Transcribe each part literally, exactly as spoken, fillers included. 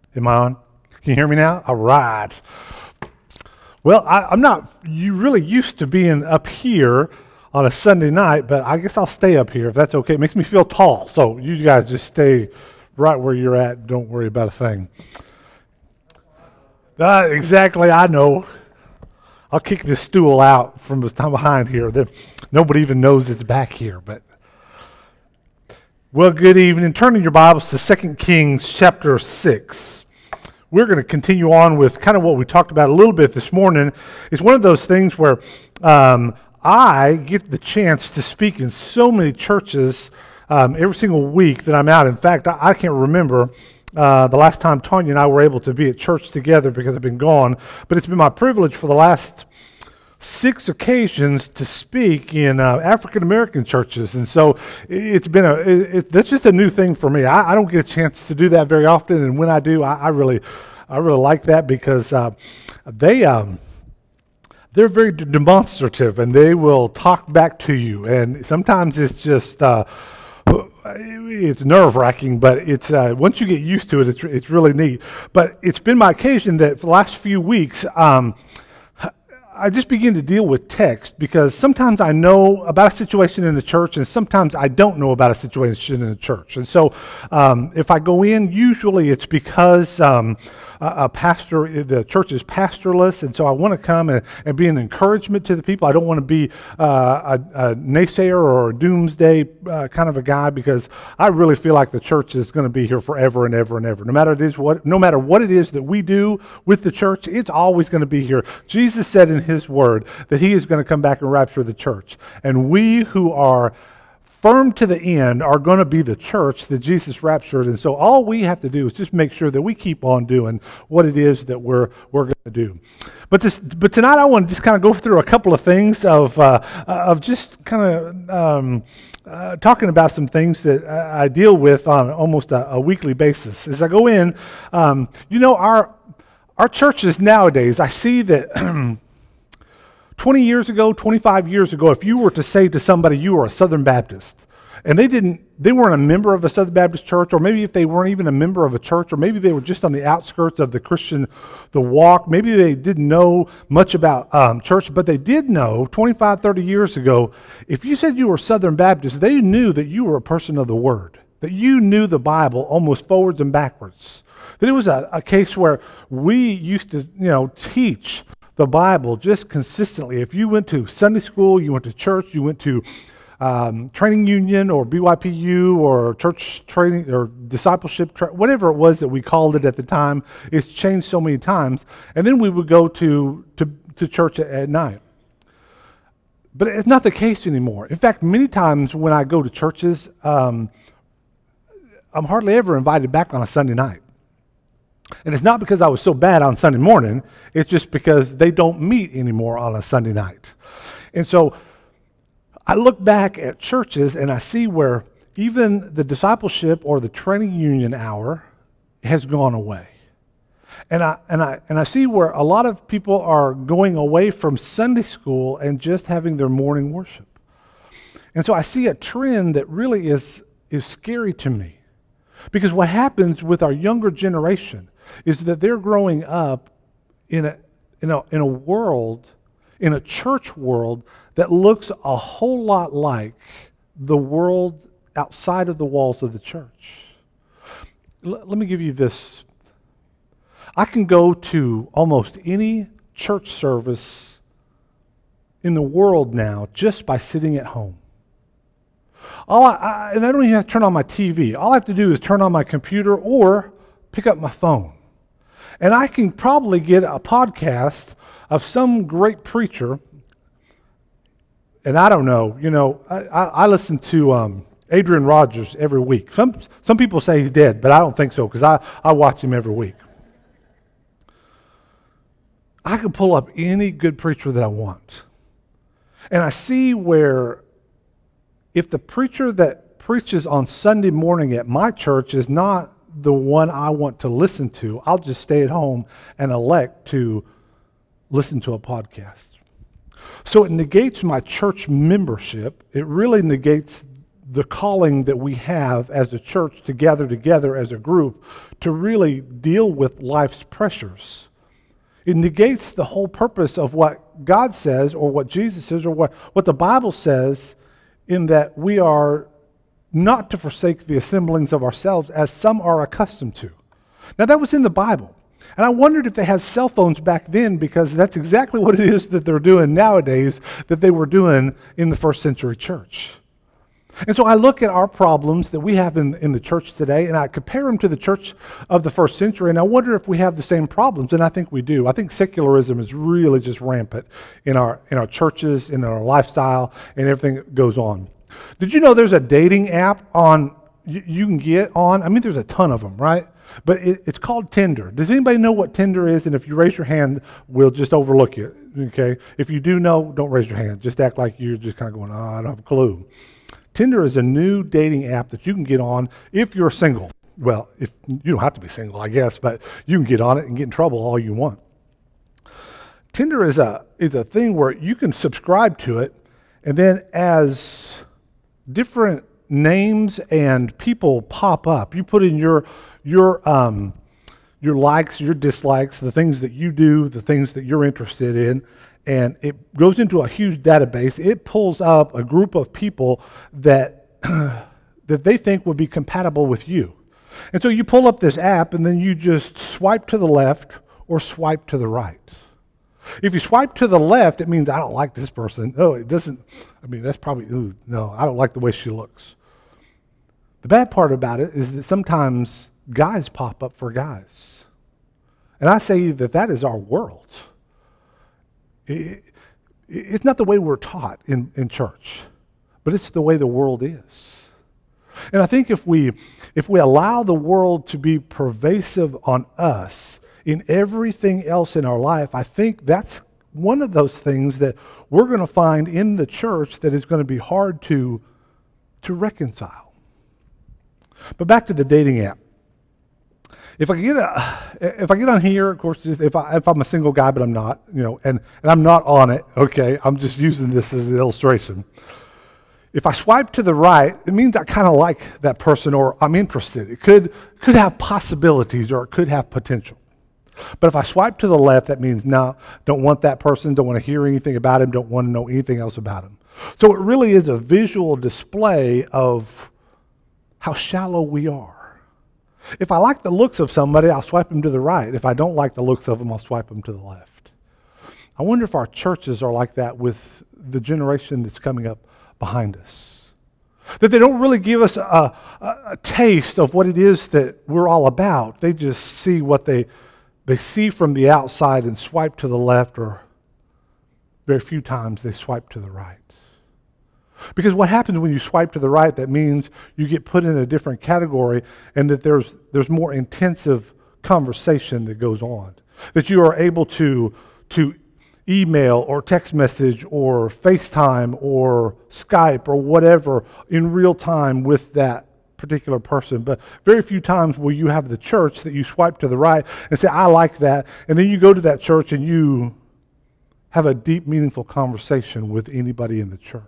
Am I on? Can you hear me now? All right. Well, I, I'm not you really used to being up here on a Sunday night, but I guess I'll stay up here if that's okay. It makes me feel tall, so you guys just stay right where you're at. Don't worry about a thing. Uh, exactly, I know. I'll kick this stool out from the time behind here. That nobody even knows it's back here. But well, good evening. Turn in your Bibles to Second Kings chapter six. We're going to continue on with kind of what we talked about a little bit this morning. It's one of those things where um, I get the chance to speak in so many churches um, every single week that I'm out. In fact, I, I can't remember uh, the last time Tanya and I were able to be at church together because I've been gone. But it's been my privilege for the last six occasions to speak in uh, African American churches, and so it's been a it, it, that's just a new thing for me. I, I don't get a chance to do that very often, and when I do, I, I really I really like that because uh, they um, they're very demonstrative and they will talk back to you, and sometimes it's just uh, it's nerve wracking, but it's uh, once you get used to it, it's it's really neat. But it's been my occasion that for the last few weeks. Um, I just begin to deal with text because sometimes I know about a situation in the church and sometimes I don't know about a situation in the church. And so um, if I go in, usually it's because um, a, a pastor, the church is pastorless, and so I want to come and, and be an encouragement to the people. I don't want to be uh, a, a naysayer or a doomsday uh, kind of a guy because I really feel like the church is going to be here forever and ever and ever. No matter it is what, no matter what it is that we do with the church, it's always going to be here. Jesus said in his word that he is going to come back and rapture the church. And we who are firm to the end are going to be the church that Jesus raptured. And so all we have to do is just make sure that we keep on doing what it is that we're we're going to do. But this, but tonight I want to just kind of go through a couple of things of uh, of just kind of um, uh, talking about some things that I deal with on almost a, a weekly basis. As I go in, um, you know, our our churches nowadays, I see that twenty years ago, twenty-five years ago, if you were to say to somebody you were a Southern Baptist, and they didn't, they weren't a member of a Southern Baptist church, or maybe if they weren't even a member of a church, or maybe they were just on the outskirts of the Christian, the walk, maybe they didn't know much about um, church, but they did know twenty-five, thirty years ago, if you said you were Southern Baptist, they knew that you were a person of the Word, that you knew the Bible almost forwards and backwards. That it was a, a case where we used to, you know, teach the Bible just consistently. If you went to Sunday school, you went to church, you went to um, training union or B Y P U or church training or discipleship, tra- whatever it was that we called it at the time, it's changed so many times. And then we would go to, to, to church at, at night. But it's not the case anymore. In fact, many times when I go to churches, um, I'm hardly ever invited back on a Sunday night. And it's not because I was so bad on Sunday morning, it's just because they don't meet anymore on a Sunday night. And so I look back at churches and I see where even the discipleship or the training union hour has gone away. And I and I and I see where a lot of people are going away from Sunday school and just having their morning worship. And so I see a trend that really is is scary to me. Because what happens with our younger generation is that they're growing up in a, in a, in a world, in a church world that looks a whole lot like the world outside of the walls of the church. L- let me give you this. I can go to almost any church service in the world now just by sitting at home. All I, I, and I don't even have to turn on my T V. All I have to do is turn on my computer or pick up my phone. And I can probably get a podcast of some great preacher. And I don't know, you know, I, I, I listen to um, Adrian Rogers every week. Some some people say he's dead, but I don't think so because I, I watch him every week. I can pull up any good preacher that I want. And I see where if the preacher that preaches on Sunday morning at my church is not the one I want to listen to, I'll just stay at home and elect to listen to a podcast. So it negates my church membership. It really negates the calling that we have as a church to gather together as a group to really deal with life's pressures. It negates the whole purpose of what God says or what Jesus says or what, what the Bible says, in that we are not to forsake the assemblings of ourselves as some are accustomed to. Now that was in the Bible. And I wondered if they had cell phones back then, because that's exactly what it is that they're doing nowadays that they were doing in the first century church. And so I look at our problems that we have in, in the church today, and I compare them to the church of the first century, and I wonder if we have the same problems, and I think we do. I think secularism is really just rampant in our in our churches, in our lifestyle, and everything that goes on. Did you know there's a dating app on you, you can get on? I mean, there's a ton of them, right? But it, it's called Tinder. Does anybody know what Tinder is? And if you raise your hand, we'll just overlook you, okay? If you do know, don't raise your hand. Just act like you're just kind of going, oh, I don't have a clue. Tinder is a new dating app that you can get on if you're single. Well, if you don't have to be single, I guess, but you can get on it and get in trouble all you want. Tinder is a is a thing where you can subscribe to it, and then as different names and people pop up, you put in your your um, your likes, your dislikes, the things that you do, the things that you're interested in, and it goes into a huge database. It pulls up a group of people that that they think would be compatible with you. And so you pull up this app, and then you just swipe to the left or swipe to the right. If you swipe to the left, it means I don't like this person. Oh, it doesn't, I mean, that's probably, ooh, no, I don't like the way she looks. The bad part about it is that sometimes guys pop up for guys. And I say that that is our world. It, it's not the way we're taught in, in church, but it's the way the world is. And I think if we if we allow the world to be pervasive on us in everything else in our life, I think that's one of those things that we're going to find in the church that is going to be hard to, to reconcile. But back to the dating app. If I get a, if I get on here, of course, just if I if I'm a single guy, but I'm not, you know, and, and I'm not on it, okay, I'm just using this as an illustration. If I swipe to the right, it means I kind of like that person, or I'm interested. It could could have possibilities, or it could have potential. But if I swipe to the left, that means no, don't want that person, don't want to hear anything about him, don't want to know anything else about him. So it really is a visual display of how shallow we are. If I like the looks of somebody, I'll swipe them to the right. If I don't like the looks of them, I'll swipe them to the left. I wonder if our churches are like that with the generation that's coming up behind us. That they don't really give us a, a, a taste of what it is that we're all about. They just see what they they see from the outside and swipe to the left, or very few times they swipe to the right. Because what happens when you swipe to the right, that means you get put in a different category, and that there's there's more intensive conversation that goes on. That you are able to to email or text message or FaceTime or Skype or whatever in real time with that particular person. But very few times will you have the church that you swipe to the right and say, I like that, and then you go to that church and you have a deep, meaningful conversation with anybody in the church.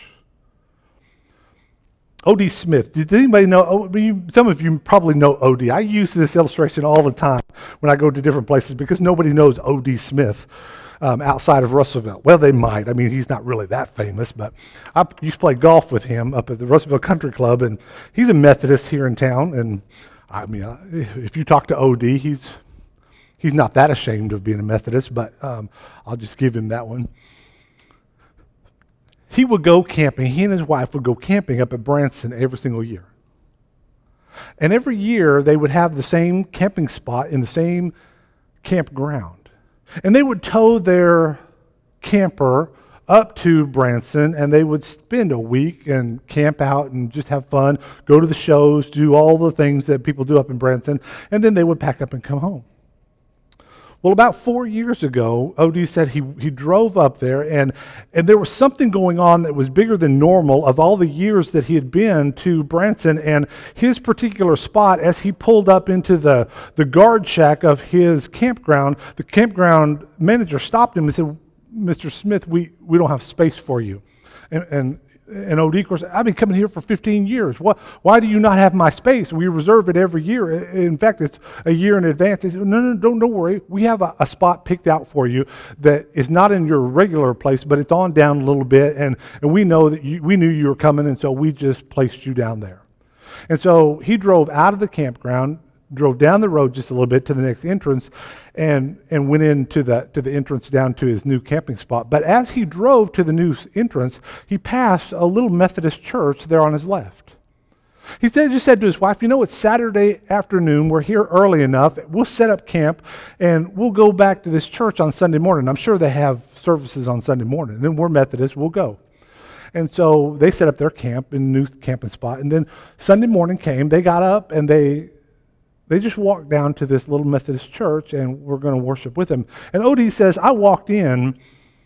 O D Smith. Did anybody know? Oh, some of you probably know O D. I use this illustration all the time when I go to different places because nobody knows O D Smith um, outside of Russellville. Well, they might. I mean, he's not really that famous, but I used to play golf with him up at the Russellville Country Club, and he's a Methodist here in town. And I mean, if you talk to O D, he's he's not that ashamed of being a Methodist, but um, I'll just give him that one. He would go camping, he and his wife would go camping up at Branson every single year. And every year they would have the same camping spot in the same campground. And they would tow their camper up to Branson, and they would spend a week and camp out and just have fun, go to the shows, do all the things that people do up in Branson, and then they would pack up and come home. Well, about four years ago, O D said he, he drove up there, and, and there was something going on that was bigger than normal of all the years that he had been to Branson, and his particular spot, as he pulled up into the, the guard shack of his campground, the campground manager stopped him and said, Mister Smith, we, we don't have space for you. And, and And O D, of course, I've been coming here for fifteen years. What, why do you not have my space? We reserve it every year. In fact, it's a year in advance. They said, no, no, don't, don't worry. We have a, a spot picked out for you that is not in your regular place, but it's on down a little bit. And, and we know that you, we knew you were coming, and so we just placed you down there. And so he drove out of the campground, drove down the road just a little bit to the next entrance, and and went into the to the entrance down to his new camping spot. But as he drove to the new entrance, he passed a little Methodist church there on his left. He said, just said to his wife, you know, it's Saturday afternoon. We're here early enough. We'll set up camp, and we'll go back to this church on Sunday morning. I'm sure they have services on Sunday morning. And then we're Methodist. We'll go. And so they set up their camp in the new camping spot. And then Sunday morning came. They got up, and they They just walked down to this little Methodist church, and we're going to worship with them. And O D says, I walked in.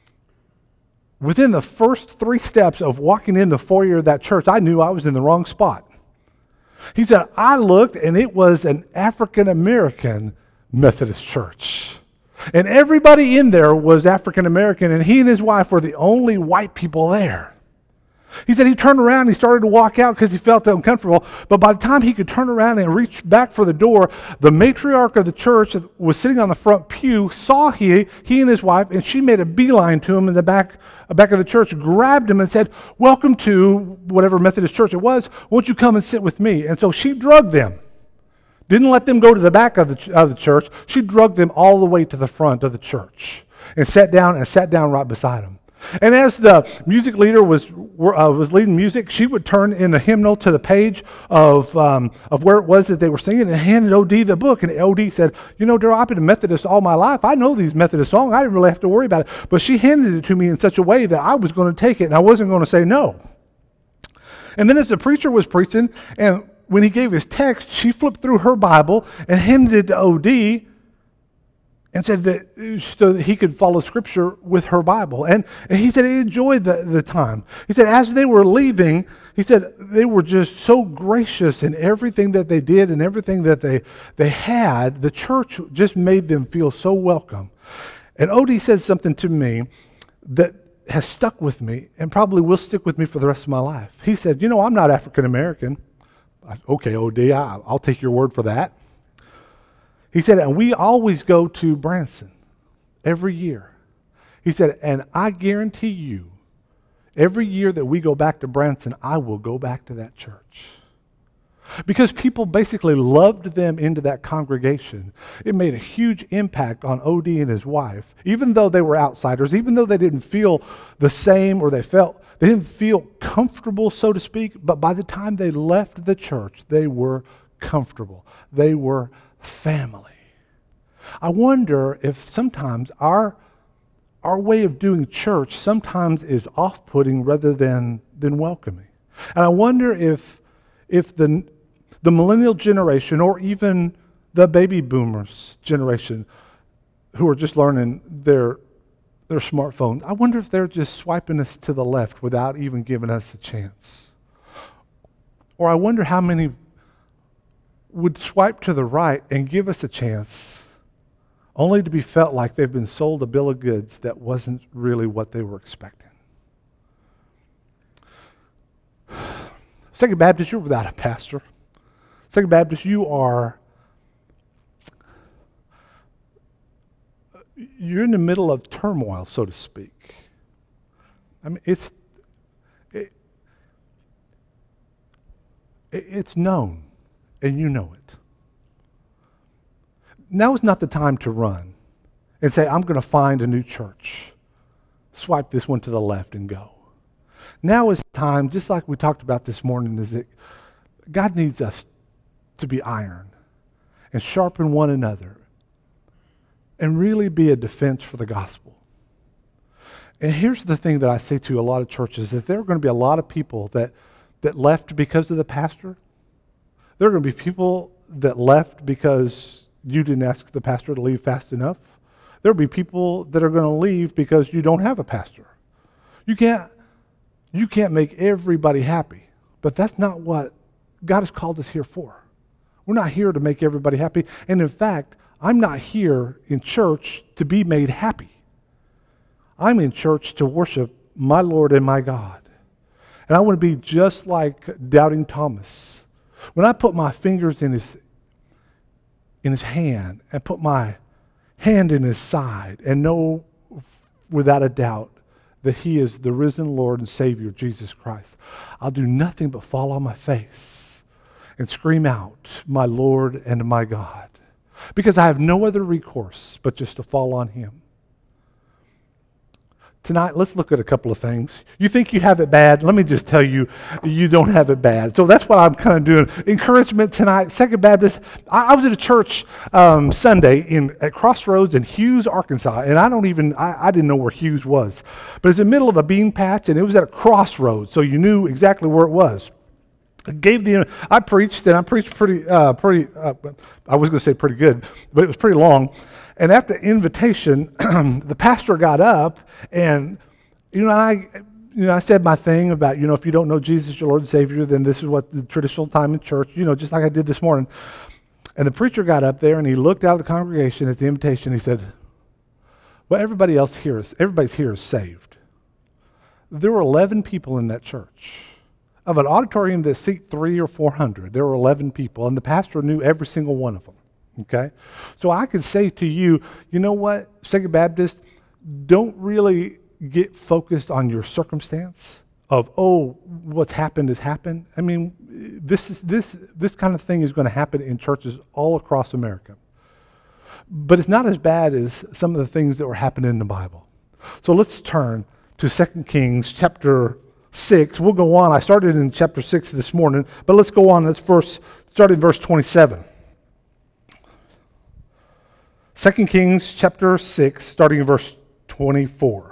Within the first three steps of walking in the foyer of that church, I knew I was in the wrong spot. He said, I looked, and it was an African-American Methodist church. And everybody in there was African-American, and he and his wife were the only white people there. He said he turned around and he started to walk out because he felt uncomfortable. But by the time he could turn around and reach back for the door, the matriarch of the church was sitting on the front pew, saw he, he and his wife, and she made a beeline to him in the back, back of the church, grabbed him and said, welcome to whatever Methodist church it was. Won't you come and sit with me? And so she drugged them. Didn't let them go to the back of the, of the church. She drugged them all the way to the front of the church and sat down and sat down right beside him. And as the music leader was uh, was leading music, she would turn in the hymnal to the page of um, of where it was that they were singing and handed O D the book. And O D said, you know, Daryl, I've been a Methodist all my life. I know these Methodist songs. I didn't really have to worry about it. But she handed it to me in such a way that I was going to take it and I wasn't going to say no. And then as the preacher was preaching, and when he gave his text, she flipped through her Bible and handed it to O D and said that so that he could follow Scripture with her Bible. And, and he said he enjoyed the, the time. He said as they were leaving, he said they were just so gracious in everything that they did and everything that they, they had. The church just made them feel so welcome. And O D said something to me that has stuck with me and probably will stick with me for the rest of my life. He said, you know, I'm not African American. Okay, O D, I, I'll take your word for that. He said, and we always go to Branson every year. He said, and I guarantee you, every year that we go back to Branson, I will go back to that church. Because people basically loved them into that congregation. It made a huge impact on O D and his wife, even though they were outsiders, even though they didn't feel the same or they felt, they didn't feel comfortable, so to speak, but by the time they left the church, they were comfortable. They were family. I wonder if sometimes our our way of doing church sometimes is off-putting rather than than welcoming. And I wonder if if the the millennial generation or even the baby boomers generation who are just learning their their smartphone, I wonder if they're just swiping us to the left without even giving us a chance. Or I wonder how many would swipe to the right and give us a chance, only to be felt like they've been sold a bill of goods that wasn't really what they were expecting. Second Baptist, you're without a pastor. Second Baptist, you are, you're in the middle of turmoil, so to speak. I mean, it's, it, it's known. And you know it. Now is not the time to run and say, I'm going to find a new church. Swipe this one to the left and go. Now is the time, just like we talked about this morning, is that God needs us to be iron and sharpen one another and really be a defense for the gospel. And here's the thing that I say to a lot of churches, that there are going to be a lot of people that, that left because of the pastor. There are going to be people that left because you didn't ask the pastor to leave fast enough. There will be people that are going to leave because you don't have a pastor. You can't, you can't make everybody happy, but that's not what God has called us here for. We're not here to make everybody happy. And in fact, I'm not here in church to be made happy. I'm in church to worship my Lord and my God. And I want to be just like doubting Thomas. When I put my fingers in his, in his hand and put my hand in his side and know without a doubt that he is the risen Lord and Savior, Jesus Christ, I'll do nothing but fall on my face and scream out, my Lord and my God, because I have no other recourse but just to fall on him. Tonight, let's look at a couple of things. You think you have it bad? Let me just tell you, you don't have it bad. So that's what I'm kind of doing. Encouragement tonight. Second Baptist. I, I was at a church um, Sunday in at Crossroads in Hughes, Arkansas, and I don't even I, I didn't know where Hughes was, but it's in the middle of a bean patch, and it was at a crossroads, so you knew exactly where it was. I gave the I preached, and I preached pretty uh, pretty. Uh, I was going to say pretty good, but it was pretty long. And after the invitation, the pastor got up, and you know, I, you know, I said my thing about, you know, if you don't know Jesus, your Lord and Savior, then this is what the traditional time in church, you know, just like I did this morning. And the preacher got up there, and he looked out at the congregation at the invitation. He said, "Well, everybody else here is everybody's here is saved." There were eleven people in that church. Of an auditorium that seat three or four hundred, there were eleven people, and the pastor knew every single one of them. Okay? So I could say to you, you know what, Second Baptist, don't really get focused on your circumstance of, oh, what's happened has happened. I mean, this is this this kind of thing is going to happen in churches all across America. But it's not as bad as some of the things that were happening in the Bible. So let's turn to Second Kings chapter six. We'll go on. I started in chapter six this morning, but let's go on. Let's first start in verse twenty-seven. Second Kings chapter six, starting in verse twenty-four.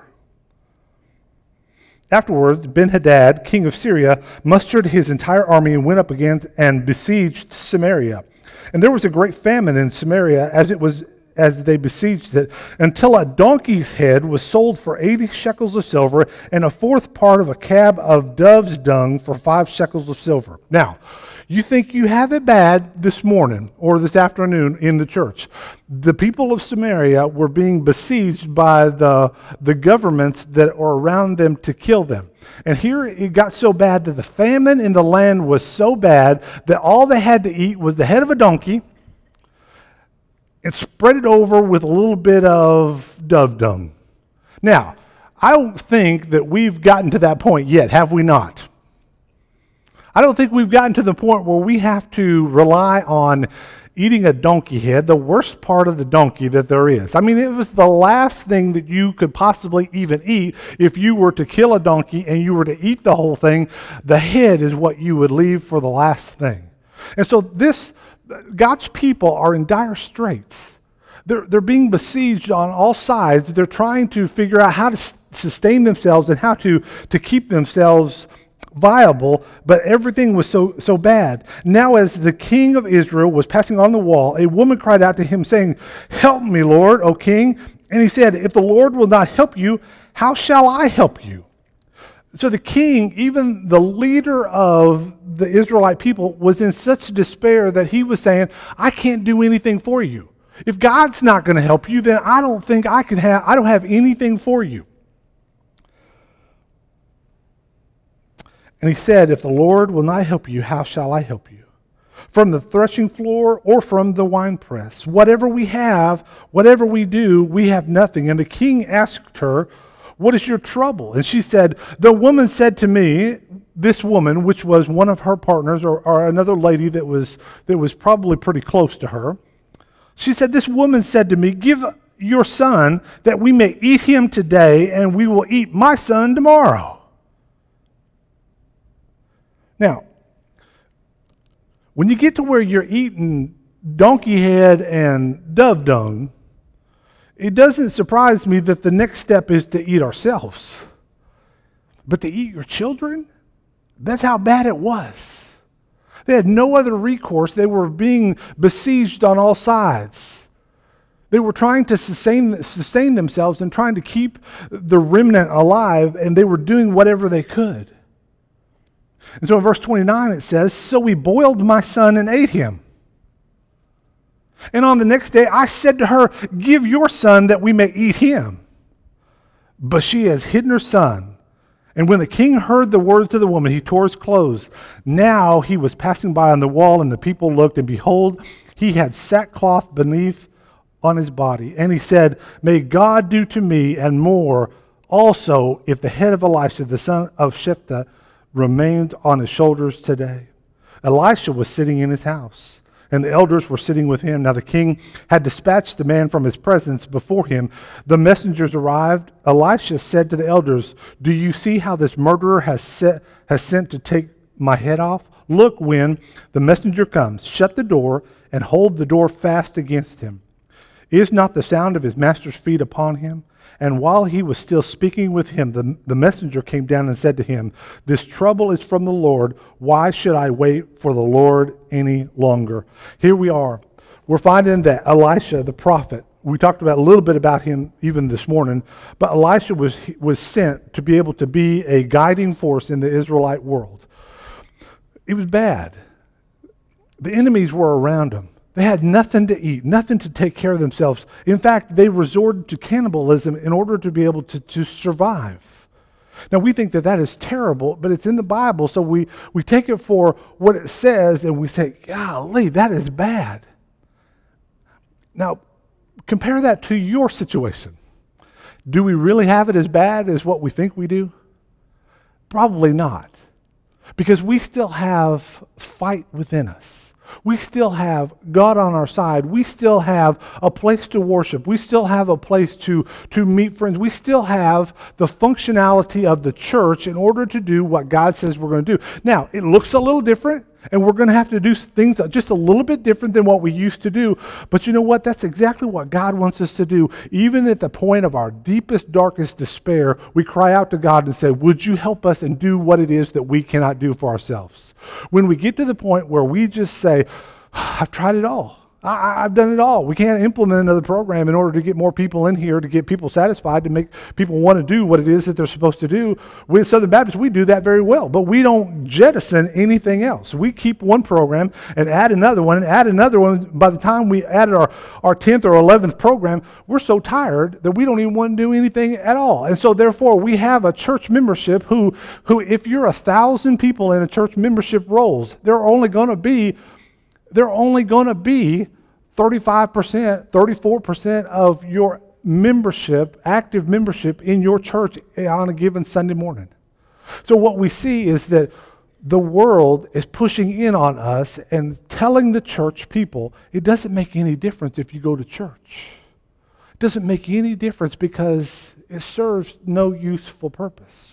Afterwards, Ben-Hadad, king of Syria, mustered his entire army and went up against and besieged Samaria. And there was a great famine in Samaria as it was as they besieged it, until a donkey's head was sold for eighty shekels of silver, and a fourth part of a cab of dove's dung for five shekels of silver. Now, you think you have it bad this morning or this afternoon in the church. The people of Samaria were being besieged by the, the governments that are around them to kill them. And here it got so bad that the famine in the land was so bad that all they had to eat was the head of a donkey and spread it over with a little bit of dove dung. Now, I don't think that we've gotten to that point yet, have we not? I don't think we've gotten to the point where we have to rely on eating a donkey head, the worst part of the donkey that there is. I mean, it was the last thing that you could possibly even eat. If you were to kill a donkey and you were to eat the whole thing, the head is what you would leave for the last thing. And so this, God's people are in dire straits. They're, they're being besieged on all sides. They're trying to figure out how to sustain themselves and how to, to keep themselves viable, but everything was so so bad. Now as the king of Israel was passing on the wall, a woman cried out to him, saying, "Help me, Lord, O king." And he said, "If the Lord will not help you, how shall I help you?" So the king, even the leader of the Israelite people, was in such despair that he was saying, "I can't do anything for you. If God's not going to help you, then I don't think I can have I don't have anything for you." And he said, "If the Lord will not help you, how shall I help you? From the threshing floor or from the winepress? Whatever we have, whatever we do, we have nothing." And the king asked her, "What is your trouble?" And she said, "The woman said to me," this woman, which was one of her partners or, or another lady that was, that was probably pretty close to her, she said, "This woman said to me, 'Give your son that we may eat him today, and we will eat my son tomorrow.'" Now, when you get to where you're eating donkey head and dove dung, it doesn't surprise me that the next step is to eat ourselves. But to eat your children? That's how bad it was. They had no other recourse. They were being besieged on all sides. They were trying to sustain, sustain themselves and trying to keep the remnant alive, and they were doing whatever they could. And so in verse twenty-nine it says, "So we boiled my son and ate him. And on the next day I said to her, 'Give your son that we may eat him.' But she has hidden her son And when the king heard the words of the woman, he tore his clothes. Now he was passing by on the wall, and the people looked, and behold, he had sackcloth beneath on his body. And he said, may God do to me and more also if the head of Elisha, the son of Shaphat, remained on his shoulders today. Elisha was sitting in his house, and the elders were sitting with him. Now the king had dispatched the man from his presence before him. The messengers arrived. Elisha said to the elders, do you see how this murderer has, set, has sent to take my head off? Look, when the messenger comes, shut the door and hold the door fast against him. Is not the sound of his master's feet upon him? And while he was still speaking with him, the, the messenger came down and said to him, this trouble is from the Lord. Why should I wait for the Lord any longer? Here we are. We're finding that Elisha, the prophet, we talked about a little bit about him even this morning, but Elisha was, was sent to be able to be a guiding force in the Israelite world. It was bad. The enemies were around him. They had nothing to eat, nothing to take care of themselves. In fact, they resorted to cannibalism in order to be able to, to survive. Now, we think that that is terrible, but it's in the Bible, so we, we take it for what it says, and we say, golly, that is bad. Now, compare that to your situation. Do we really have it as bad as what we think we do? Probably not, because we still have fight within us. We still have God on our side. We still have a place to worship. We still have a place to, to meet friends. We still have the functionality of the church in order to do what God says we're going to do. Now, it looks a little different, and we're going to have to do things just a little bit different than what we used to do. But you know what? That's exactly what God wants us to do. Even at the point of our deepest, darkest despair, we cry out to God and say, would you help us and do what it is that we cannot do for ourselves? When we get to the point where we just say, I've tried it all. I, I've done it all. We can't implement another program in order to get more people in here, to get people satisfied, to make people want to do what it is that they're supposed to do. We at Southern Baptist, we do that very well, but we don't jettison anything else. We keep one program and add another one and add another one. By the time we added our, our tenth or eleventh program, we're so tired that we don't even want to do anything at all. And so therefore, we have a church membership who, who if you're a thousand people in a church membership rolls, they're only going to be They're only going to be thirty-five percent, thirty-four percent of your membership, active membership in your church on a given Sunday morning. So what we see is that the world is pushing in on us and telling the church people, it doesn't make any difference if you go to church. It doesn't make any difference because it serves no useful purpose.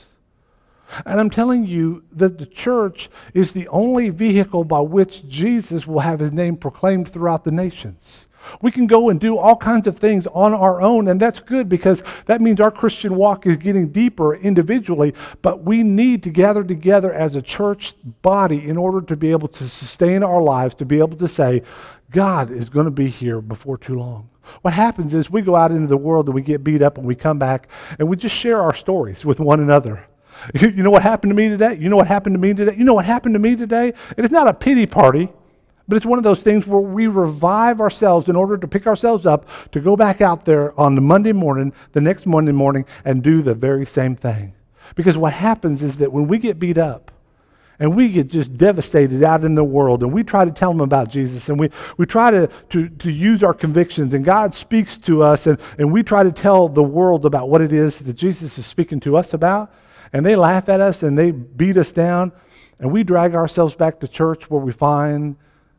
And I'm telling you that the church is the only vehicle by which Jesus will have his name proclaimed throughout the nations. We can go and do all kinds of things on our own, and that's good because that means our Christian walk is getting deeper individually, but we need to gather together as a church body in order to be able to sustain our lives, to be able to say, God is going to be here before too long. What happens is we go out into the world and we get beat up and we come back and we just share our stories with one another. You know what happened to me today? You know what happened to me today? You know what happened to me today? And it's not a pity party, but it's one of those things where we revive ourselves in order to pick ourselves up to go back out there on the Monday morning, the next Monday morning, and do the very same thing. Because what happens is that when we get beat up and we get just devastated out in the world and we try to tell them about Jesus and we, we try to, to, to use our convictions and God speaks to us and, and we try to tell the world about what it is that Jesus is speaking to us about, and they laugh at us and they beat us down, and we drag ourselves back to church where we find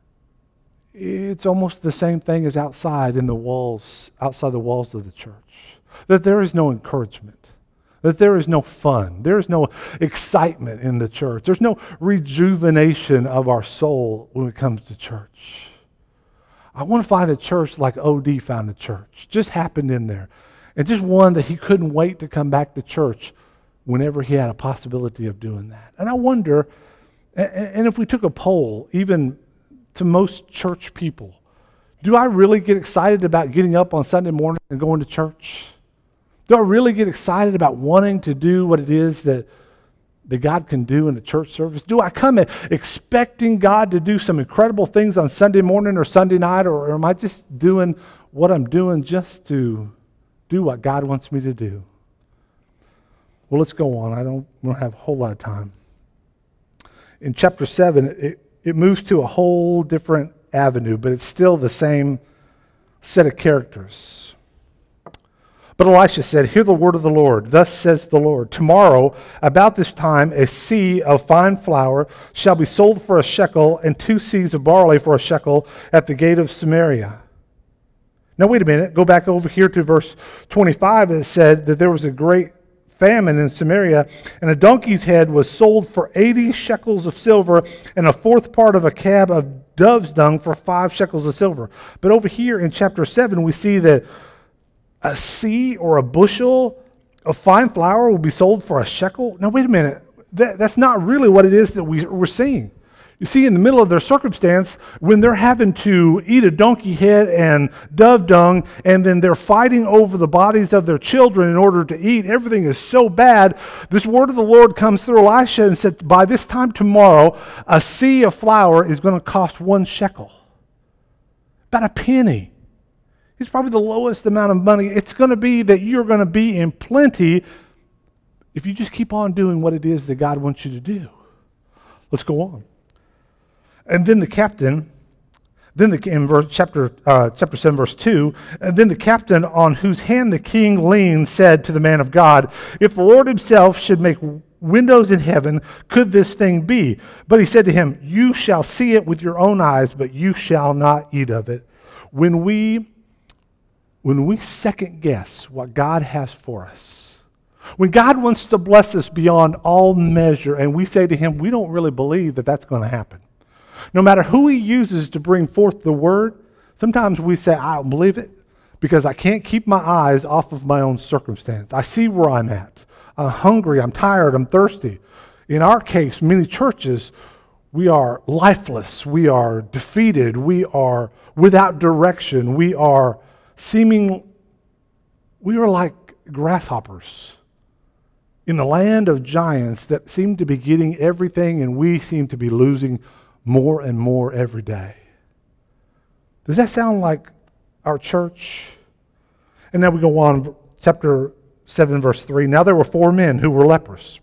it's almost the same thing as outside in the walls, outside the walls of the church. That there is no encouragement. That there is no fun. There is no excitement in the church. There's no rejuvenation of our soul when it comes to church. I want to find a church like O D found a church. Just happened in there. And just one that he couldn't wait to come back to church whenever he had a possibility of doing that. And I wonder, and if we took a poll, even to most church people, do I really get excited about getting up on Sunday morning and going to church? Do I really get excited about wanting to do what it is that, that God can do in a church service? Do I come in expecting God to do some incredible things on Sunday morning or Sunday night, or, or am I just doing what I'm doing just to do what God wants me to do? Well, let's go on. I don't, we don't have a whole lot of time. In chapter seven, it, it moves to a whole different avenue, but it's still the same set of characters. But Elisha said, "Hear the word of the Lord. Thus says the Lord, tomorrow, about this time, a seah of fine flour shall be sold for a shekel, and two seahs of barley for a shekel at the gate of Samaria." Now, wait a minute. Go back over here to verse twenty-five. It said that there was a great famine in Samaria, and a donkey's head was sold for eighty shekels of silver, and a fourth part of a cab of dove's dung for five shekels of silver. But over here in chapter seven, we see that a seah or a bushel of fine flour will be sold for a shekel. Now, wait a minute. That, that's not really what it is that we, we're seeing. You see, in the middle of their circumstance, when they're having to eat a donkey head and dove dung, and then they're fighting over the bodies of their children in order to eat, everything is so bad. This word of the Lord comes through Elisha and said, by this time tomorrow, a seah of flour is going to cost one shekel. About a penny. It's probably the lowest amount of money. It's going to be that you're going to be in plenty if you just keep on doing what it is that God wants you to do. Let's go on. And then the captain, then the, in verse, chapter, uh, chapter seven, verse two, and then the captain on whose hand the king leaned said to the man of God, "If the Lord himself should make windows in heaven, could this thing be?" But he said to him, "You shall see it with your own eyes, but you shall not eat of it." When we When we second guess what God has for us, when God wants to bless us beyond all measure, and we say to him, we don't really believe that that's going to happen. No matter who he uses to bring forth the word, sometimes we say, I don't believe it because I can't keep my eyes off of my own circumstance. I see where I'm at. I'm hungry, I'm tired, I'm thirsty. In our case, many churches, we are lifeless, we are defeated, we are without direction, we are seeming, we are like grasshoppers in the land of giants that seem to be getting everything, and we seem to be losing more and more every day. Does that sound like our church? And now we go on, chapter seven, verse three. Now there were four men who were lepers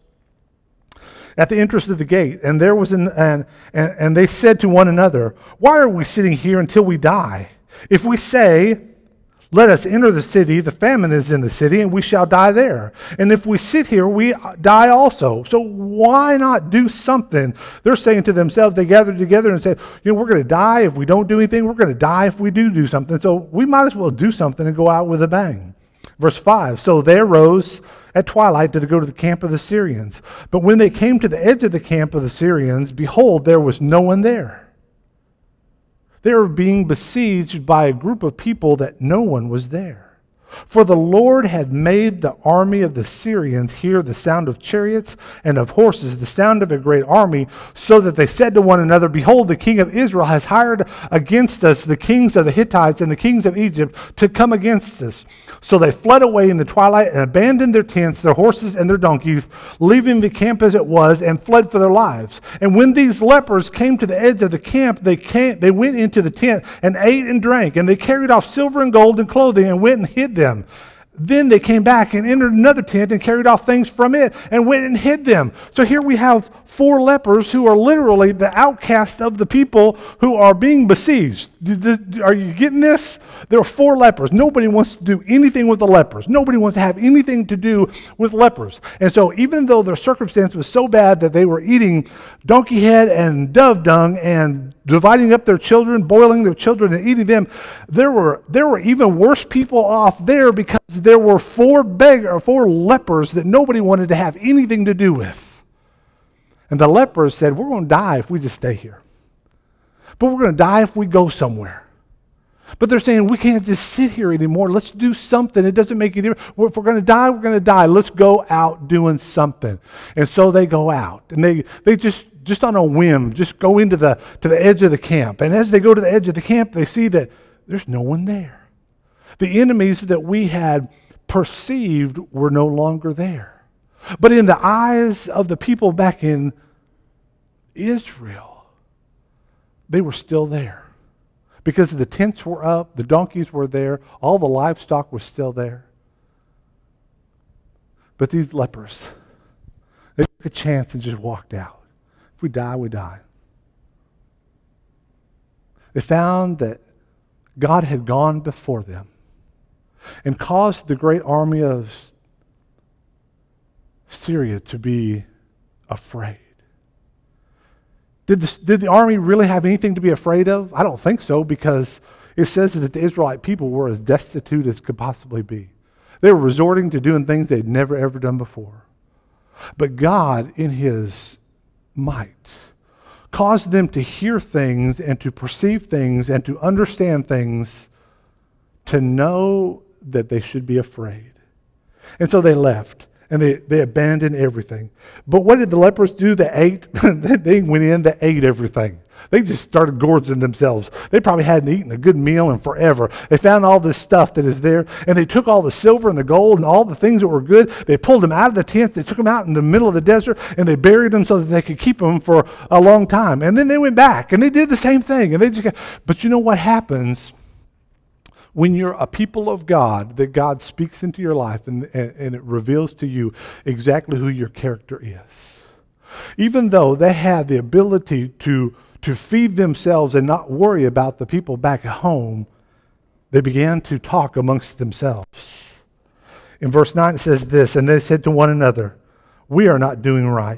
at the entrance of the gate, and there was an, an and, and they said to one another, "Why are we sitting here until we die? If we say, 'Let us enter the city,' the famine is in the city, and we shall die there. And if we sit here, we die also. So why not do something?" They're saying to themselves, they gathered together and said, you know, we're going to die if we don't do anything. We're going to die if we do do something. So we might as well do something and go out with a bang. Verse five, so they arose at twilight to go to the camp of the Syrians. But when they came to the edge of the camp of the Syrians, behold, there was no one there. They were being besieged by a group of people that no one was there. For the Lord had made the army of the Syrians hear the sound of chariots and of horses, the sound of a great army, so that they said to one another, "Behold, the king of Israel has hired against us the kings of the Hittites and the kings of Egypt to come against us." So they fled away in the twilight and abandoned their tents, their horses, and their donkeys, leaving the camp as it was, and fled for their lives. And when these lepers came to the edge of the camp, they came, they went into the tent and ate and drank, and they carried off silver and gold and clothing and went and hid them. Them. Then they came back and entered another tent and carried off things from it and went and hid them. So here we have four lepers who are literally the outcast of the people who are being besieged. Are you getting this? There are four lepers. Nobody wants to do anything with the lepers. Nobody wants to have anything to do with lepers. And so even though their circumstance was so bad that they were eating donkey head and dove dung and dividing up their children, boiling their children and eating them, there were there were even worse people off there because there were four beg or four lepers that nobody wanted to have anything to do with. And the lepers said, we're going to die if we just stay here. But we're going to die if we go somewhere. But they're saying, we can't just sit here anymore. Let's do something. It doesn't make any difference. If we're going to die, we're going to die. Let's go out doing something. And so they go out. And they, they just, just on a whim, just go into the, to the edge of the camp. And as they go to the edge of the camp, they see that there's no one there. The enemies that we had perceived were no longer there. But in the eyes of the people back in Israel, they were still there. Because the tents were up, the donkeys were there, all the livestock was still there. But these lepers, they took a chance and just walked out. If we die, we die. They found that God had gone before them and caused the great army of Syria to be afraid. Did the, did the army really have anything to be afraid of? I don't think so, because it says that the Israelite people were as destitute as could possibly be. They were resorting to doing things they'd never ever done before. But God, in his might, caused them to hear things and to perceive things and to understand things, to know that they should be afraid. And so they left. And they, they abandoned everything. But what did the lepers do? They ate. They went in, they ate everything. They just started gorging themselves. They probably hadn't eaten a good meal in forever. They found all this stuff that is there, and they took all the silver and the gold and all the things that were good. They pulled them out of the tents. They took them out in the middle of the desert, and they buried them so that they could keep them for a long time. And then they went back, and they did the same thing. And they just got, but you know what happens when you're a people of God, that God speaks into your life and, and, and it reveals to you exactly who your character is. Even though they had the ability to, to feed themselves and not worry about the people back at home, they began to talk amongst themselves. In verse nine it says this, and they said to one another, "We are not doing right.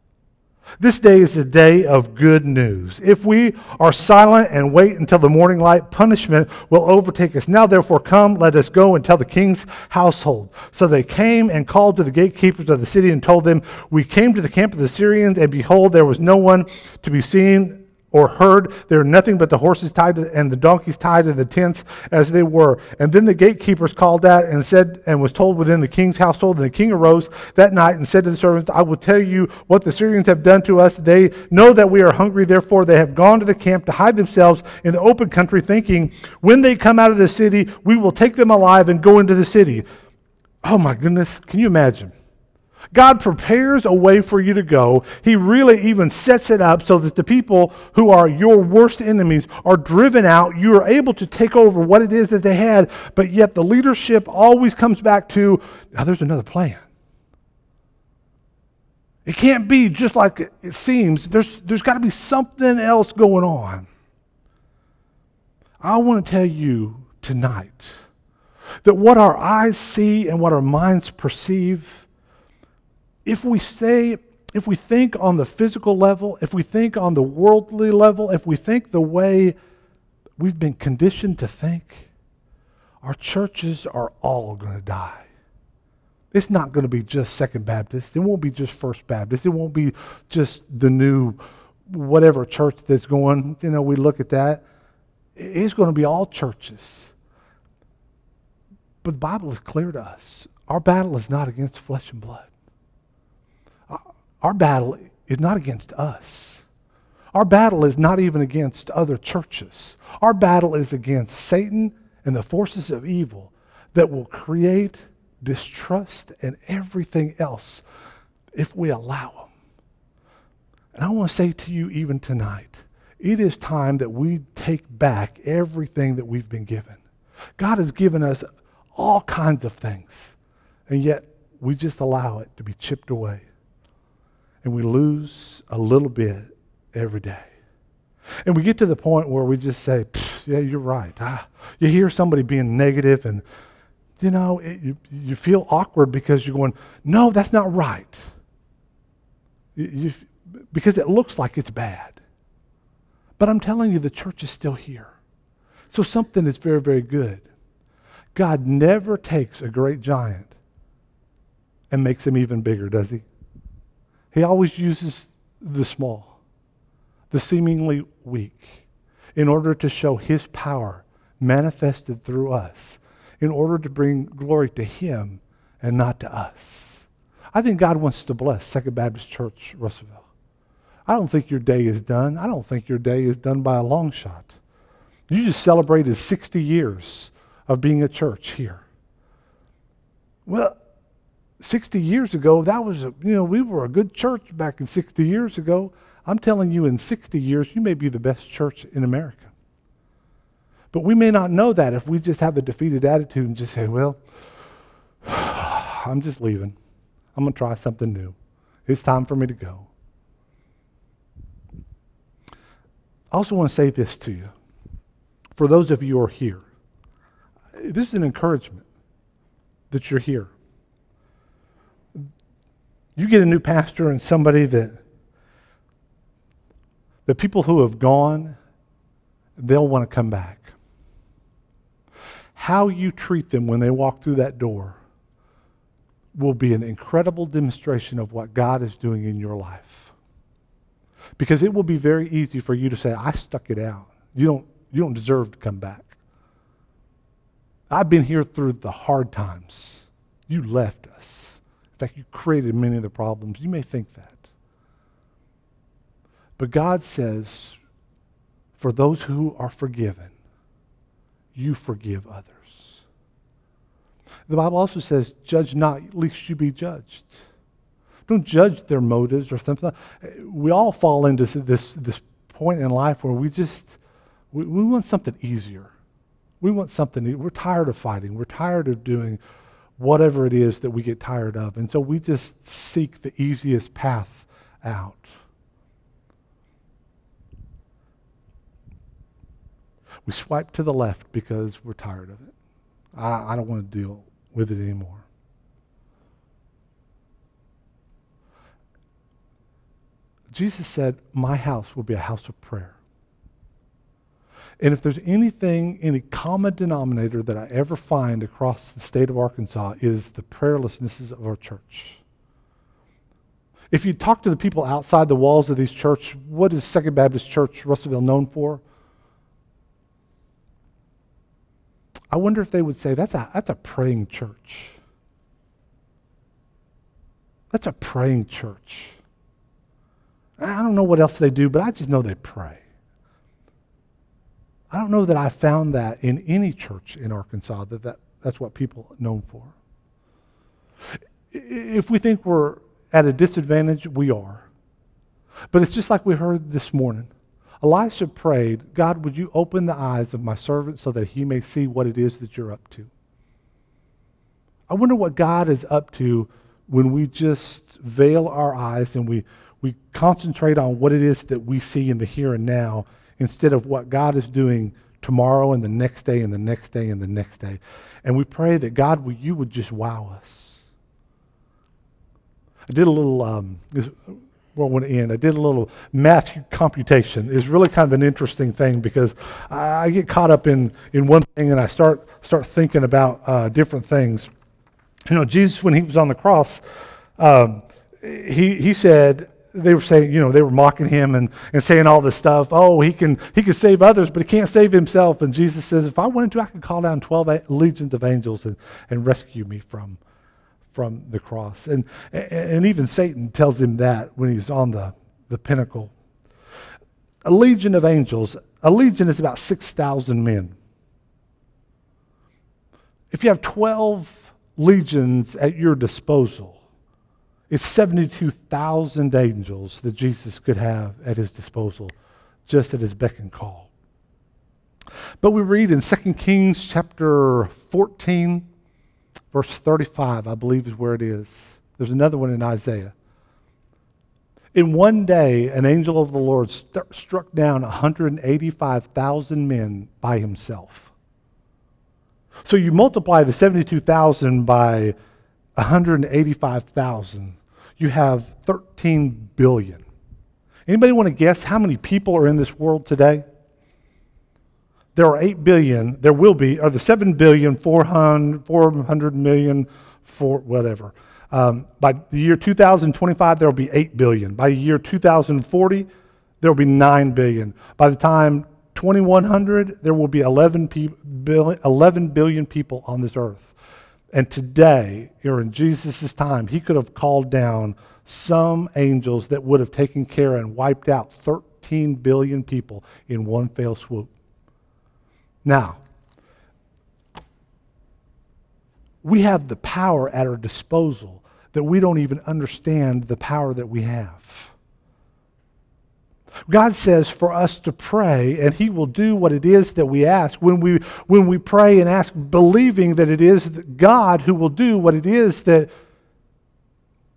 This day is a day of good news. If we are silent and wait until the morning light, punishment will overtake us. Now therefore come, let us go and tell the king's household." So they came and called to the gatekeepers of the city and told them, "We came to the camp of the Syrians, and behold, there was no one to be seen or heard. There were nothing but the horses tied to, and the donkeys tied in the tents as they were." And then the gatekeepers called out and said, and was told within the king's household. And the king arose that night and said to the servants, "I will tell you what the Syrians have done to us. They know that we are hungry. Therefore they have gone to the camp to hide themselves in the open country, thinking, when they come out of the city, we will take them alive and go into the city." Oh my goodness, can you imagine? God prepares a way for you to go. He really even sets it up so that the people who are your worst enemies are driven out. You are able to take over what it is that they had, but yet the leadership always comes back to, now there's another plan. It can't be just like it seems. There's, there's got to be something else going on. I want to tell you tonight that what our eyes see and what our minds perceive, if we stay, if we think on the physical level, if we think on the worldly level, if we think the way we've been conditioned to think, our churches are all going to die. It's not going to be just Second Baptist. It won't be just First Baptist. It won't be just the new whatever church that's going. You know, we look at that. It's going to be all churches. But the Bible is clear to us. Our battle is not against flesh and blood. Our battle is not against us. Our battle is not even against other churches. Our battle is against Satan and the forces of evil that will create distrust and everything else if we allow them. And I want to say to you even tonight, it is time that we take back everything that we've been given. God has given us all kinds of things, and yet we just allow it to be chipped away. And we lose a little bit every day. And we get to the point where we just say, yeah, you're right. Ah, you hear somebody being negative and, you know, it, you, you feel awkward because you're going, no, that's not right. You, you, because it looks like it's bad. But I'm telling you, the church is still here. So something is very, very good. God never takes a great giant and makes him even bigger, does he? He always uses the small, the seemingly weak, in order to show his power manifested through us, in order to bring glory to him and not to us. I think God wants to bless Second Baptist Church, Russellville. I don't think your day is done. I don't think your day is done by a long shot. You just celebrated sixty years of being a church here. Well, sixty years ago, that was, a, you know, we were a good church back in sixty years ago. I'm telling you, in sixty years, you may be the best church in America. But we may not know that if we just have a defeated attitude and just say, well, I'm just leaving. I'm going to try something new. It's time for me to go. I also want to say this to you. For those of you who are here, this is an encouragement that you're here. You get a new pastor and somebody that the people who have gone, they'll want to come back. How you treat them when they walk through that door will be an incredible demonstration of what God is doing in your life. Because it will be very easy for you to say, I stuck it out. You don't, you don't deserve to come back. I've been here through the hard times. You left us. In fact, you created many of the problems. You may think that. But God says, for those who are forgiven, you forgive others. The Bible also says, judge not, lest you be judged. Don't judge their motives or something. We all fall into this, this point in life where we just, we, we want something easier. We want something, we're tired of fighting. We're tired of doing whatever it is that we get tired of. And so we just seek the easiest path out. We swipe to the left because we're tired of it. I, I don't want to deal with it anymore. Jesus said, my house will be a house of prayer. And if there's anything, any common denominator that I ever find across the state of Arkansas is the prayerlessnesses of our church. If you talk to the people outside the walls of these churches, what is Second Baptist Church Russellville known for? I wonder if they would say, that's a, that's a praying church. That's a praying church. I don't know what else they do, but I just know they pray. I don't know that I found that in any church in Arkansas, that, that that's what people are known for. If we think we're at a disadvantage, we are. But it's just like we heard this morning. Elisha prayed, God, would you open the eyes of my servant so that he may see what it is that you're up to? I wonder what God is up to when we just veil our eyes and we, we concentrate on what it is that we see in the here and now instead of what God is doing tomorrow and the next day and the next day and the next day. And we pray that God, you would just wow us. I did a little, um, this, well, when it end, I did a little math computation. It's really kind of an interesting thing because I get caught up in, in one thing and I start start thinking about uh, different things. You know, Jesus, when he was on the cross, um, he he said, they were saying, you know, they were mocking him and, and saying all this stuff. Oh, he can he can save others, but he can't save himself. And Jesus says, if I wanted to, I could call down twelve legions of angels and, and rescue me from from the cross. And and even Satan tells him that when he's on the, the pinnacle. A legion of angels, a legion is about six thousand men. If you have twelve legions at your disposal, it's seventy-two thousand angels that Jesus could have at his disposal, just at his beck and call. But we read in Second Kings chapter fourteen, verse thirty-five, I believe is where it is. There's another one in Isaiah. In one day, an angel of the Lord st- struck down one hundred eighty-five thousand men by himself. So you multiply the seventy-two thousand by one hundred eighty-five thousand, you have thirteen billion. Anybody want to guess how many people are in this world today? There are eight billion, there will be, or the seven billion, four hundred, four hundred million, four, whatever. Um, by the year two thousand twenty-five, there will be eight billion. By the year two thousand forty, there will be nine billion. By the time twenty-one hundred, there will be eleven, pe- billion, eleven billion people on this earth. And today, or in Jesus' time, he could have called down some angels that would have taken care and wiped out thirteen billion people in one fell swoop. Now, we have the power at our disposal that we don't even understand the power that we have. God says for us to pray, and he will do what it is that we ask. When we, when we pray and ask, believing that it is God who will do what it is that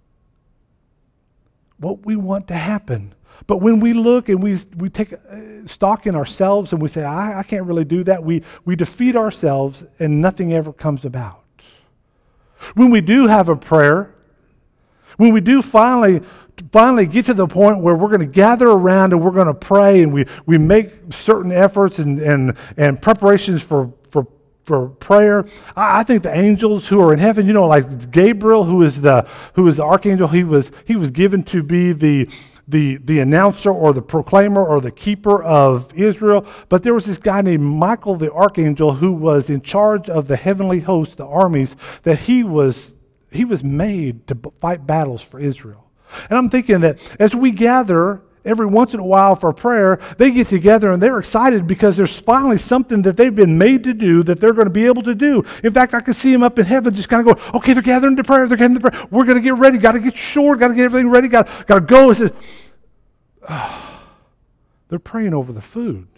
what we want to happen. But when we look and we we take stock in ourselves and we say, I, I can't really do that, we, we defeat ourselves and nothing ever comes about. When we do have a prayer, when we do finally finally get to the point where we're going to gather around and we're going to pray and we, we make certain efforts and, and, and preparations for, for, for prayer, I, I think the angels who are in heaven, you know, like Gabriel, who is the who is the archangel, he was he was given to be the the the announcer or the proclaimer or the keeper of Israel. But there was this guy named Michael the archangel who was in charge of the heavenly host, the armies, that he was he was made to fight battles for Israel. And I'm thinking that as we gather every once in a while for prayer, they get together and they're excited because there's finally something that they've been made to do that they're going to be able to do. In fact, I can see them up in heaven just kind of going, okay, they're gathering to prayer, they're gathering to prayer. We're going to get ready, got to get sure, got to get everything ready, got got to go. It's just, oh, they're praying over the food.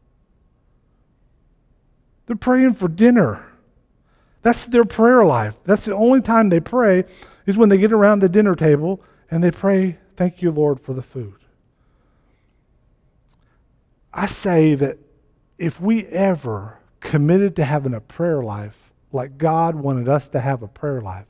They're praying for dinner. That's their prayer life. That's the only time they pray is when they get around the dinner table and they pray, thank you, Lord, for the food. I say that if we ever committed to having a prayer life like God wanted us to have a prayer life,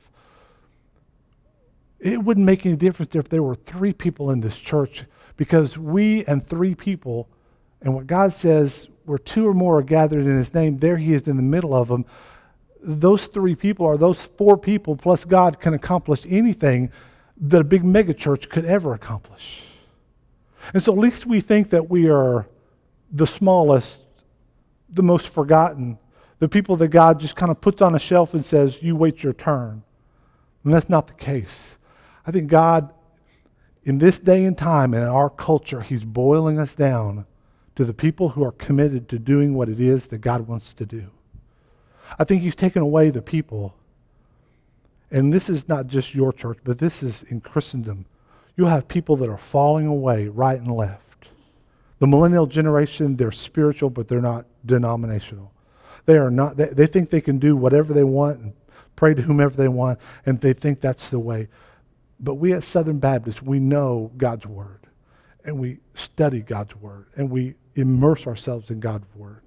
it wouldn't make any difference if there were three people in this church, because we and three people, and what God says, where two or more are gathered in His name, there He is in the middle of them. Those three people or those four people plus God can accomplish anything that a big megachurch could ever accomplish. And so at least we think that we are the smallest, the most forgotten, the people that God just kind of puts on a shelf and says, you wait your turn. And that's not the case. I think God, in this day and time, in our culture, He's boiling us down to the people who are committed to doing what it is that God wants to do. I think He's taken away the people, and this is not just your church, but this is in Christendom. You'll have people that are falling away right and left. The millennial generation, they're spiritual, but they're not denominational. They are not. They, they think they can do whatever they want and pray to whomever they want, and they think that's the way. But we at Southern Baptist, we know God's Word, and we study God's Word, and we immerse ourselves in God's Word.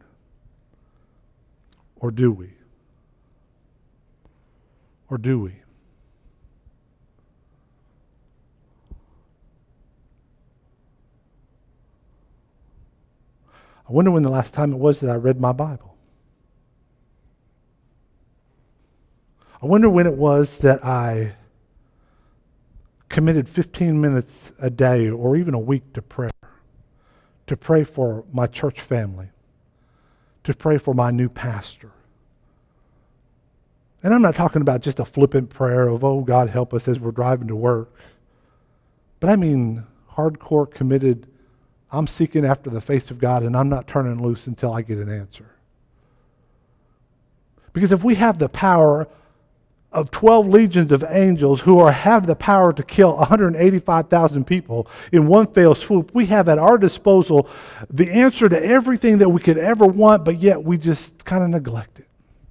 Or do we? Or do we? I wonder when the last time it was that I read my Bible. I wonder when it was that I committed fifteen minutes a day or even a week to prayer, to pray for my church family, to pray for my new pastor. And I'm not talking about just a flippant prayer of, oh, God, help us as we're driving to work. But I mean hardcore, committed, I'm seeking after the face of God and I'm not turning loose until I get an answer. Because if we have the power of twelve legions of angels who are have the power to kill one hundred eighty-five thousand people in one fell swoop, we have at our disposal the answer to everything that we could ever want, but yet we just kind of neglect it.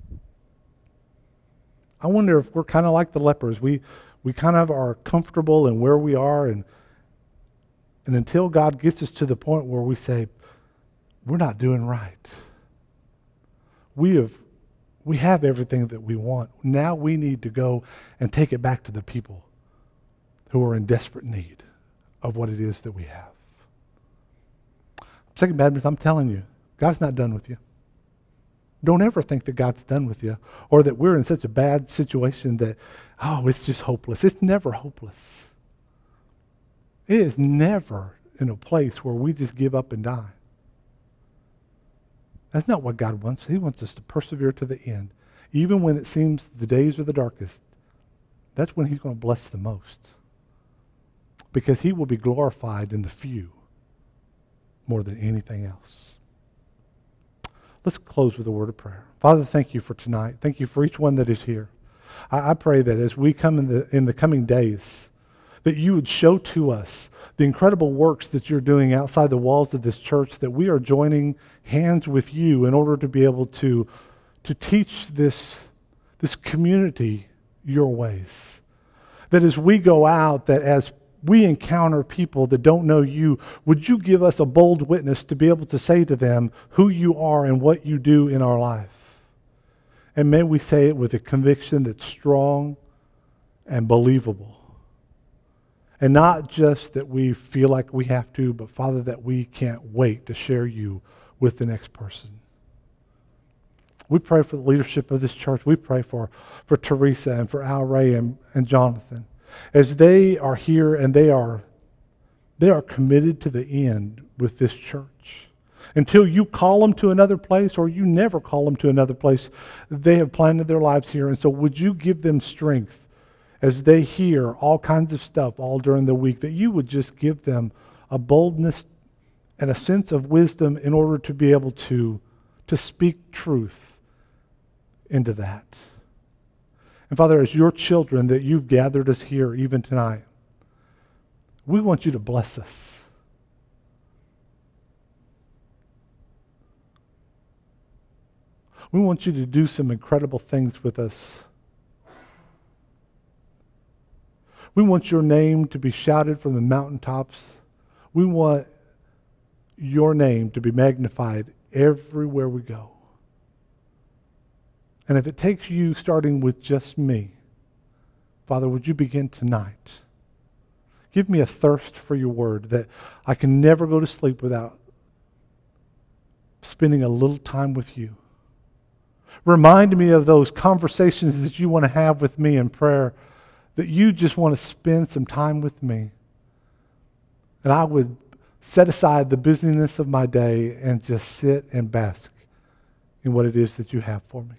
I wonder if we're kind of like the lepers. We we kind of are comfortable in where we are, and and until God gets us to the point where we say, we're not doing right. We have We have everything that we want. Now we need to go and take it back to the people who are in desperate need of what it is that we have. Second Baptist, I'm telling you, God's not done with you. Don't ever think that God's done with you or that we're in such a bad situation that, oh, it's just hopeless. It's never hopeless. It is never in a place where we just give up and die. That's not what God wants. He wants us to persevere to the end. Even when it seems the days are the darkest, that's when He's going to bless the most. Because He will be glorified in the few more than anything else. Let's close with a word of prayer. Father, thank you for tonight. Thank you for each one that is here. I, I pray that as we come in the in the coming days, that you would show to us the incredible works that you're doing outside the walls of this church, that we are joining hands with you in order to be able to, to teach this, this community your ways. That as we go out, that as we encounter people that don't know you, would you give us a bold witness to be able to say to them who you are and what you do in our life? And may we say it with a conviction that's strong and believable. And not just that we feel like we have to, but Father, that we can't wait to share you with the next person. We pray for the leadership of this church. We pray for, for Teresa and for Al Ray and, and Jonathan. As they are here and they are, they are committed to the end with this church. Until you call them to another place or you never call them to another place, they have planted their lives here. And so would you give them strength as they hear all kinds of stuff all during the week, that you would just give them a boldness and a sense of wisdom in order to be able to, to speak truth into that. And Father, as your children that you've gathered us here even tonight, we want you to bless us. We want you to do some incredible things with us. We want your name to be shouted from the mountaintops. We want your name to be magnified everywhere we go. And if it takes you starting with just me, Father, would you begin tonight? Give me a thirst for your word that I can never go to sleep without spending a little time with you. Remind me of those conversations that you want to have with me in prayer, that you just want to spend some time with me. And I would set aside the busyness of my day and just sit and bask in what it is that you have for me.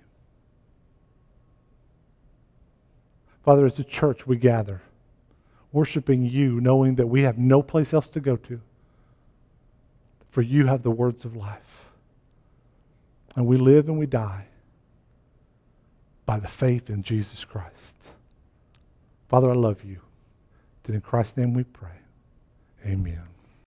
Father, as a church we gather, worshiping you, knowing that we have no place else to go to, for you have the words of life. And we live and we die by the faith in Jesus Christ. Father, I love you. In Christ's name we pray. Amen.